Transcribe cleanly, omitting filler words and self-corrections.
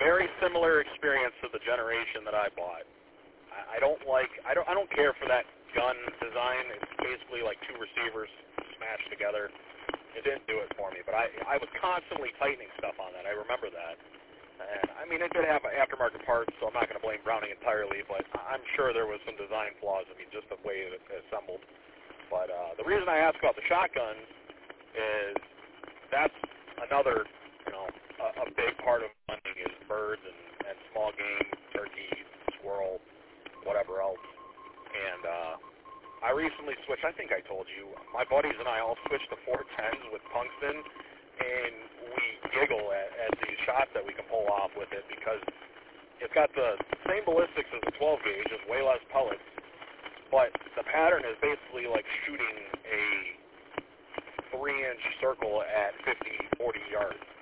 very similar experience to the generation that I bought. I don't care for that gun design. It's basically like two receivers smashed together. It didn't do it for me, but I was constantly tightening stuff on that. I remember that. And, I mean, it did have aftermarket parts, so I'm not going to blame Browning entirely, but I'm sure there was some design flaws, just the way it assembled. But the reason I ask about the shotgun is that's another, a big part of hunting is birds and small game, turkey, squirrel, whatever else. And I recently switched, I think I told you, my buddies and I all switched to 410s with tungsten, and we giggle at these shots that we can pull off with it because it's got the same ballistics as a 12 gauge, just way less pellets, but the pattern is basically like shooting a 3-inch circle at 50, 40 yards.